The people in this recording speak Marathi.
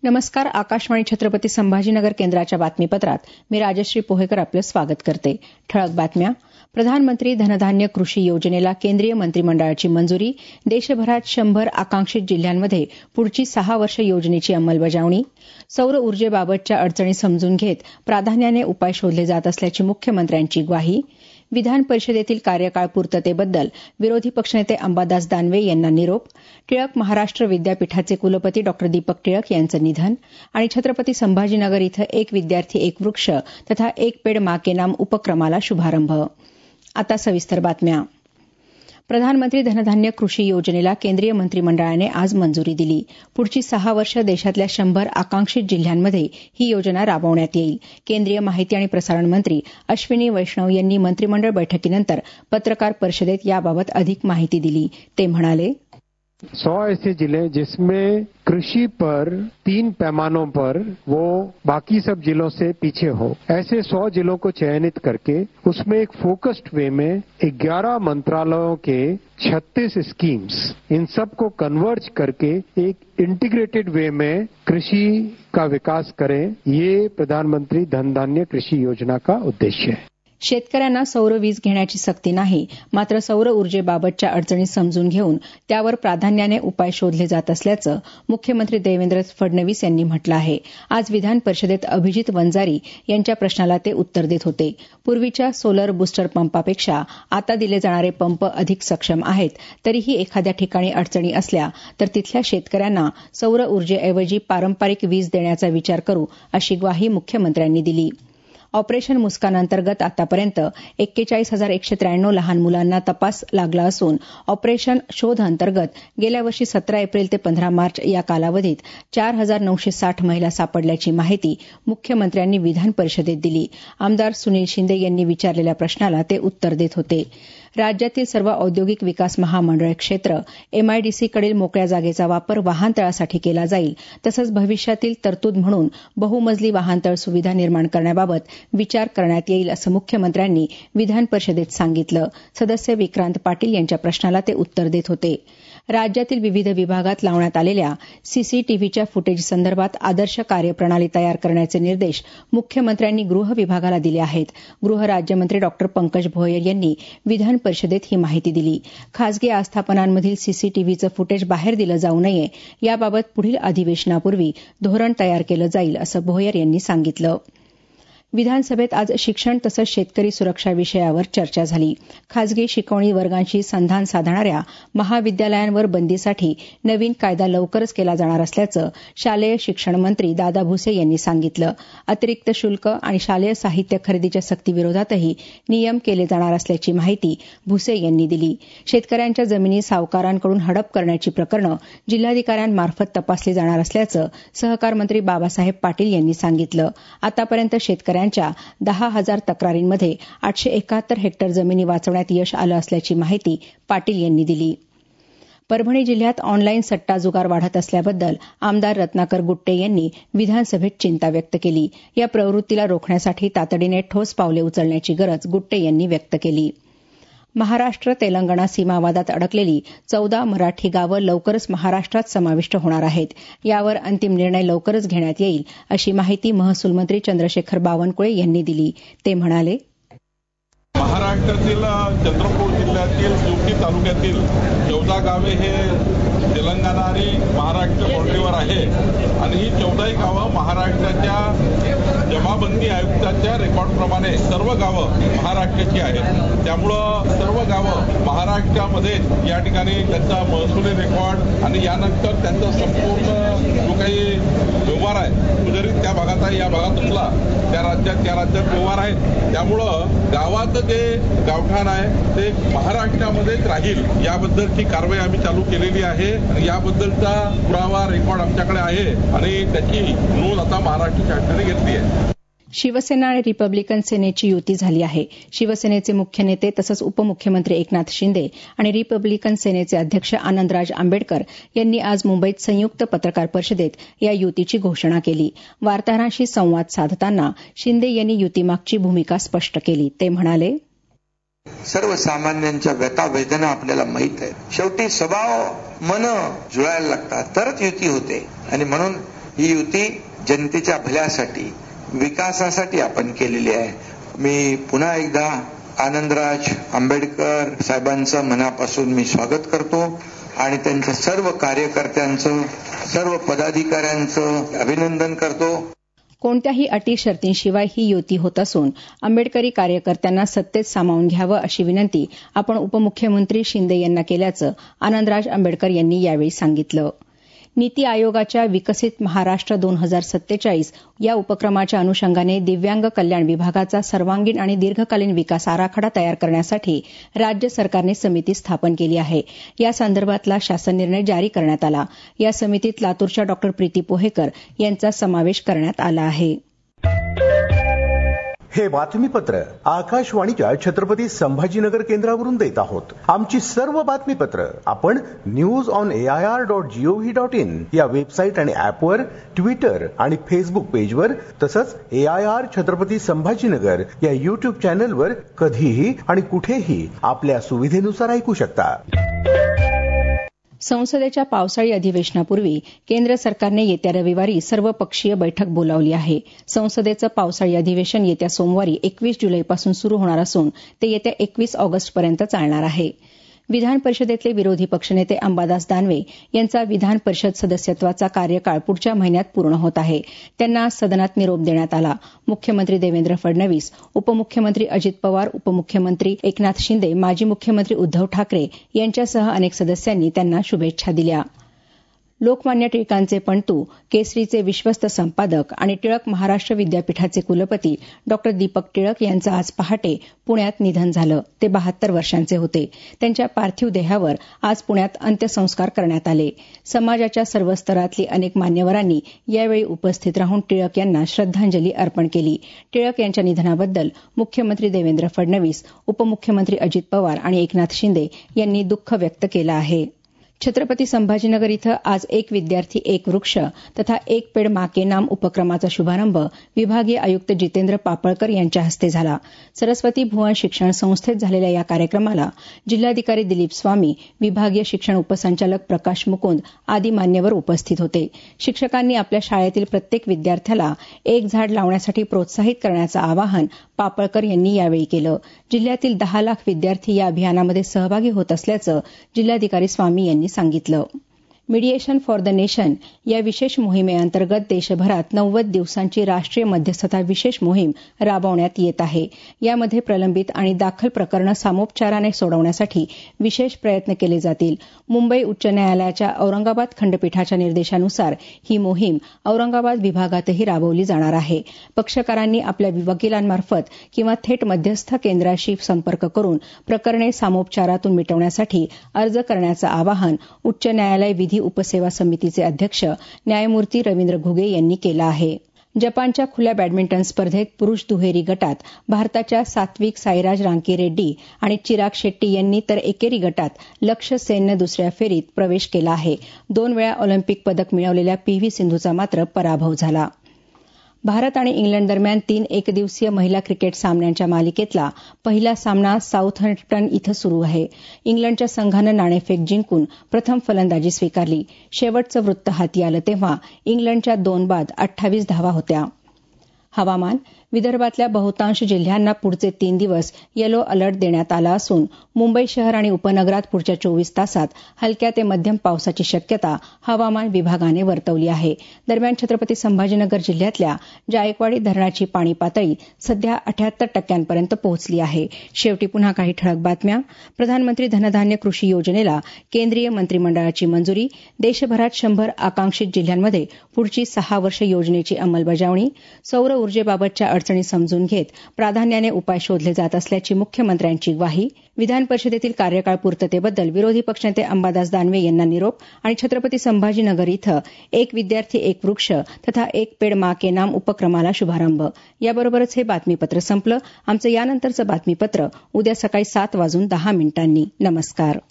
नमस्कार. आकाशवाणी छत्रपती संभाजीनगर केंद्राच्या बातमीपत्रात मी राजश्री पोहेकर आपलं स्वागत करते. ठळक बातम्या. प्रधानमंत्री धनधान्य कृषी योजनेला केंद्रीय मंत्रिमंडळाची मंजुरी. देशभरात 100 आकांक्षित जिल्ह्यांमध्ये पुढची 6 वर्ष योजनेची अंमलबजावणी. सौर ऊर्जेबाबतच्या अडचणी समजून घेत प्राधान्याने उपाय शोधले जात असल्याची मुख्यमंत्र्यांची ग्वाही. विधान परिषदेतील कार्यकाळ पूर्ततेबद्दल विरोधी पक्षनेते अंबादास दानवे यांना निरोप. टिळक महाराष्ट्र विद्यापीठाचे कुलपती डॉ दीपक टिळक यांचं निधन. आणि छत्रपती संभाजीनगर इथं एक विद्यार्थी एक वृक्ष तथा एक पेड मां के नाम उपक्रमाला शुभारंभ. आता सविस्तर बातम्या. प्रधानमंत्री धनधान्य कृषी योजनेला केंद्रीय मंत्रिमंडळाने आज मंजुरी दिली. पुढची 6 वर्ष देशातल्या 100 आकांक्षित जिल्ह्यांमध्ये ही योजना राबवण्यात येईल. केंद्रीय माहिती आणि प्रसारण मंत्री अश्विनी वैष्णव यांनी मंत्रिमंडळ बैठकीनंतर पत्रकार परिषदेत याबाबत अधिक माहिती दिली. ते म्हणाले, 100 ऐसे जिले जिसमें कृषि पर 3 पैमानों पर वो बाकी सब जिलों से पीछे हो, ऐसे 100 जिलों को चयनित करके उसमें एक फोकस्ड वे में 11 मंत्रालयों के 36 स्कीम्स, इन सब को कन्वर्ज करके एक इंटीग्रेटेड वे में कृषि का विकास करें, ये प्रधानमंत्री धन धान्य कृषि योजना का उद्देश्य है. शेतकऱ्यांना सौर वीज घेण्याची सक्ती नाही, मात्र सौर ऊर्जेबाबतच्या अडचणी समजून घेऊन त्यावर प्राधान्याने उपाय शोधले जात असल्याचं मुख्यमंत्री देवेंद्र फडणवीस यांनी म्हटलं आहे. आज विधान परिषदेत अभिजित वंजारी यांच्या प्रश्नाला ते उत्तर देत होते. पूर्वीच्या सोलर बुस्टर पंपापेक्षा आता दिले जाणारे पंप अधिक सक्षम आहेत. तरीही एखाद्या ठिकाणी अडचणी असल्या तर तिथल्या शेतकऱ्यांना सौर ऊर्जेऐवजी पारंपरिक वीज देण्याचा विचार करू, अशी ग्वाही मुख्यमंत्र्यांनी दिली. ऑपरेशन मुस्कान अंतर्गत आतापर्यंत 41,193 लहान मुलांना तपास लागला असून ऑपरेशन शोध अंतर्गत गेल्या वर्षी 17 एप्रिल ते 15 मार्च या कालावधीत 4,960 महिला सापडल्याची माहिती मुख्यमंत्र्यांनी विधान परिषदेत दिली. आमदार सुनील शिंदे यांनी विचारलेल्या प्रश्नाला ते उत्तर देत होते. राज्यातील सर्व औद्योगिक विकास महामंडळ क्षेत्र एमआयडीसीकडील मोकळ्या जागेचा वापर वाहनतळासाठी केला जाईल. तसंच भविष्यातील तरतूद म्हणून बहुमजली वाहनतळ सुविधा निर्माण करण्याबाबत विचार करण्यात येईल, असं मुख्यमंत्र्यांनी विधान परिषदेत सांगितलं. सदस्य विक्रांत पाटील यांच्या प्रश्नाला ते उत्तर देत होते. राज्यातील विविध विभागात लावण्यात आलेल्या सीसीटीव्हीच्या फुटेज संदर्भात आदर्श कार्यप्रणाली तयार करण्याचे निर्देश मुख्यमंत्र्यांनी गृह विभागाला दिले आहेत. गृह राज्यमंत्री डॉ पंकज भोयर यांनी विधान परिषदेत ही माहिती दिली. खासगी आस्थापनांमधील सीसीटीव्हीचं फुटेज बाहेर दिलं जाऊ नये, याबाबत पुढील अधिवेशनापूर्वी धोरण तयार केलं जाईल, असं भोयर यांनी सांगितलं. विधानसभेत आज शिक्षण तसंच शेतकरी सुरक्षा विषयावर चर्चा झाली. खासगी शिकवणी वर्गांशी संधान साधणाऱ्या महाविद्यालयांवर बंदीसाठी नवीन कायदा लवकरच केला जाणार असल्याचं शालेय शिक्षण मंत्री दादा भुसे यांनी सांगितलं. अतिरिक्त शुल्क आणि शालेय साहित्य खरेदीच्या सक्तीविरोधातही नियम केले जाणार असल्याची माहिती भुसे यांनी दिली. शेतकऱ्यांच्या जमिनी सावकारांकडून हडप करण्याची प्रकरणं जिल्हाधिकाऱ्यांमार्फत तपासली जाणार असल्याचं सहकार मंत्री बाबासाहेब पाटील यांनी सांगितलं. आतापर्यंत शेतकऱ्यांच्या 10,000 तक्रारींमध्ये 871 हेक्टर जमिनी वाचवण्यात यश आलं असल्याची माहिती पाटील यांनी दिली. परभणी जिल्ह्यात ऑनलाईन सट्टा जुगार वाढत असल्याबद्दल आमदार रत्नाकर गुट्टे यांनी विधानसभेत चिंता व्यक्त केली. या प्रवृत्तीला रोखण्यासाठी तातडीने ठोस पावले उचलण्याची गरज गुट्टे यांनी व्यक्त केली. महाराष्ट्र तेलंगणा सीमावादात अडकलेली 14 मराठी गावं लवकरच महाराष्ट्रात समाविष्ट होणार आहेत. यावर अंतिम निर्णय लवकरच घेण्यात येईल, अशी माहिती महसूल मंत्री चंद्रशेखर बावनकुळे यांनी दिली. ते म्हणाले, महाराष्ट्रातील चंद्रपूर जिल्ह्यातील सुरती तालुक्यातील 14 गावे हे तेलंगणा आणि महाराष्ट्र बाउंड्रीवर आहे आणि ही 14 गावं महाराष्ट्राच्या जमाबंदी आयुक्ताच्या रेकॉर्डप्रमाणे सर्व गावं महाराष्ट्राची आहेत. त्यामुळं सर्व गावं महाराष्ट्रामध्ये या ठिकाणी त्यांचा महसुली रेकॉर्ड आणि यानंतर त्यांचा संपूर्ण जो काही व्यवहार आहे तो जरी त्या भागात आहे, या भागात असला त्या राज्यात व्यवहार आहे. त्यामुळं गावाचं जे गावठाण आहे ते महाराष्ट्रामध्येच राहील याबद्दलची कारवाई आम्ही चालू केलेली आहे. याबद्दलचा पुरावा रेकॉर्ड आमच्याकडे आहे आणि त्याची नोंद आता महाराष्ट्र शासनाने घेतली आहे. शिवसेना आणि रिपब्लिकन सेनेची युती झाली आहे. शिवसेनेचे मुख्य नेते तसंच उपमुख्यमंत्री एकनाथ शिंदे आणि रिपब्लिकन सेनेचे अध्यक्ष आनंदराज आंबेडकर यांनी आज मुंबईत संयुक्त पत्रकार परिषदेत या युतीची घोषणा केली. वार्ताहरांशी संवाद साधताना शिंदे यांनी युतीमागची भूमिका स्पष्ट केली. ते म्हणाले, सर्वसामान्यांच्या व्यथा वेदना आपल्याला माहित आहे. शेवटी स्वभाव मन जुळायला लागतात तरच युती होते आणि म्हणून ही युती जनतेच्या भल्यासाठी, विकासासाठी आपण केलेली आहे. मी पुन्हा एकदा आनंदराज आंबेडकर साहेबांचं मनापासून मी स्वागत करतो आणि त्यांच्या सर्व कार्यकर्त्यांचं, सर्व पदाधिकाऱ्यांचं अभिनंदन करतो. कोणत्याही अटी शर्तींशिवाय ही युती होत असून आंबेडकरी कार्यकर्त्यांना सत्तेत सामावून घ्यावं अशी विनंती आपण उपमुख्यमंत्री शिंदे यांना केल्याचं आनंदराज आंबेडकर यांनी यावेळी सांगितलं. नीती आयोगाच्या विकसित महाराष्ट्र 2047 या उपक्रमाच्या अनुषंगाने दिव्यांग कल्याण विभागाचा सर्वांगीण आणि दीर्घकालीन विकास आराखडा तयार करण्यासाठी राज्य सरकारने समिती स्थापन केली आहे. या संदर्भातला शासन निर्णय जारी करण्यात आला. या समितीत लातूरच्या डॉ. प्रीती पोहेकर यांचा समावेश करण्यात आला आहे. हे बातमीपत्र आकाशवाणीच्या छत्रपती संभाजीनगर केंद्रावरून देत आहोत. आमची सर्व बातमीपत्र आपण newsonair.gov.in या वेबसाईट आणि ऍपवर, ट्विटर आणि फेसबुक पेजवर, तसंच AIR छत्रपती संभाजीनगर या युट्यूब चॅनलवर कधीही आणि कुठेही आपल्या सुविधेनुसार ऐकू शकता. संसदेच्या पावसाळी अधिवेशनापूर्वी केंद्र सरकारने येत्या रविवारी सर्वपक्षीय बैठक बोलावली आहे. संसदेचं पावसाळी अधिवेशन येत्या सोमवारी 21 जुलैपासून सुरू होणार असून ते येत्या 21 ऑगस्टपर्यंत चालणार आहे. विधान परिषदेतले विरोधी पक्षनेते अंबादास दानवे यांचा विधान परिषद सदस्यत्वाचा कार्यकाळ पुढच्या महिन्यात पूर्ण होत आहे. त्यांना आज सदनात निरोप देण्यात आला. मुख्यमंत्री देवेंद्र फडणवीस, उपमुख्यमंत्री अजित पवार, उपमुख्यमंत्री एकनाथ शिंदे, माजी मुख्यमंत्री उद्धव ठाकरे यांच्यासह अनेक सदस्यांनी त्यांना शुभेच्छा दिल्या. लोकमान्य टिळकांचे पणतू, केसरीचे विश्वस्त संपादक आणि टिळक महाराष्ट्र विद्यापीठाचे कुलपती डॉ. दीपक टिळक यांचं आज पहाटे पुण्यात निधन झालं. ते 72 वर्षांचे होते. त्यांच्या पार्थिव देहावर आज पुण्यात अंत्यसंस्कार करण्यात आले. समाजाच्या सर्व स्तरातली अनेक मान्यवरांनी यावेळी उपस्थित राहून टिळक यांना श्रद्धांजली अर्पण केली. टिळक यांच्या निधनाबद्दल मुख्यमंत्री देवेंद्र फडणवीस, उपमुख्यमंत्री अजित पवार आणि एकनाथ शिंदे यांनी दुःख व्यक्त केलं आहे. छत्रपती संभाजीनगर इथं आज एक विद्यार्थी एक वृक्ष तथा एक पेड माँ के नाम उपक्रमाचा शुभारंभ विभागीय आयुक्त जितेंद्र पापळकर यांच्या हस्ते झाला. सरस्वती भुवन शिक्षण संस्थेत झालेल्या या कार्यक्रमाला जिल्हाधिकारी दिलीप स्वामी, विभागीय शिक्षण उपसंचालक प्रकाश मुकुंद आदी मान्यवर उपस्थित होते. शिक्षकांनी आपल्या शाळेतील प्रत्येक विद्यार्थ्याला एक झाड लावण्यासाठी प्रोत्साहित करण्याचं आवाहन पापळकर यांनी यावेळी केलं. जिल्ह्यातील 10 लाख विद्यार्थी या अभियानामध्ये सहभागी होत असल्याचं जिल्हाधिकारी स्वामी यांनी सांगितलं. मिडिएशन फॉर द नेशन या विशेष मोहिमेअंतर्गत देशभरात 90 दिवसांची राष्ट्रीय मध्यस्थता विशेष मोहीम राबवण्यात येत आहे. यामध्ये प्रलंबित आणि दाखल प्रकरणं सामोपचाराने सोडवण्यासाठी विशेष प्रयत्न केले जातील. मुंबई उच्च न्यायालयाच्या औरंगाबाद खंडपीठाच्या निर्देशानुसार ही मोहीम औरंगाबाद विभागातही राबवली जाणार आहे. पक्षकारांनी आपल्या वकिलांमार्फत किंवा थेट मध्यस्थ केंद्राशी संपर्क करून प्रकरणे सामोपचारातून मिटवण्यासाठी अर्ज करण्याचं आवाहन उच्च न्यायालय विधी उपसेवा समितीचे अध्यक्ष न्यायमूर्ती रवींद्र घुगे यांनी केलं आहे. जपानच्या खुल्या बॅडमिंटन स्पर्धेत पुरुष दुहेरी गटात भारताच्या सात्विक साईराज रांकीरेड्डी आणि चिराग शेट्टी यांनी तर एकेरी गटात लक्ष्य सेननं दुसऱ्या फेरीत प्रवेश केला आहे. 2 वेळा ऑलिम्पिक पदक मिळवलेल्या PV सिंधूचा मात्र पराभव झाला. भारत आणि इंग्लंड दरम्यान 3 एकदिवसीय महिला क्रिकेट सामन्यांच्या मालिकेतला पहिला सामना साऊथहॅम्प्टन इथं सुरू आहे. इंग्लंडच्या संघानं नाणेफेक जिंकून प्रथम फलंदाजी स्वीकारली. शेवटचं वृत्त हाती आलं तेव्हा इंग्लंडच्या 2 बाद 28 धावा होत्या. हवामान. विदर्भातल्या बहुतांश जिल्ह्यांना पुढचे 3 दिवस येलो अलर्ट देण्यात आला असून मुंबई शहर आणि उपनगरात पुढच्या 24 तासात हलक्या ते मध्यम पावसाची शक्यता हवामान विभागाने वर्तवली आहे. दरम्यान छत्रपती संभाजीनगर जिल्ह्यातल्या जायकवाडी धरणाची पाणी पातळी सध्या 78% पोहोचली आहे. शेवटी पुन्हा काही ठळक बातम्या. प्रधानमंत्री धनधान्य कृषी योजनेला केंद्रीय मंत्रिमंडळाची मंजुरी. देशभरात 100 आकांक्षित जिल्ह्यांमध्ये पुढची 6 वर्ष योजनेची अंमलबजावणी. सौर ऊर्जेबाबतच्या अडचणी समजून घेत प्राधान्याने उपाय शोधले जात असल्याची मुख्यमंत्र्यांची ग्वाही. विधान परिषदेतील कार्यकाळ पूर्ततेबद्दल विरोधी पक्षनेते अंबादास दानवे यांना निरोप आणि छत्रपती संभाजीनगर इथं एक विद्यार्थी एक वृक्ष तथा एक पेड माँ के नाम उपक्रमाला शुभारंभ. याबरोबरच हे बातमीपत्र संपलं. आमचं यानंतरचं बातमीपत्र उद्या सकाळी 7:10 नमस्कार.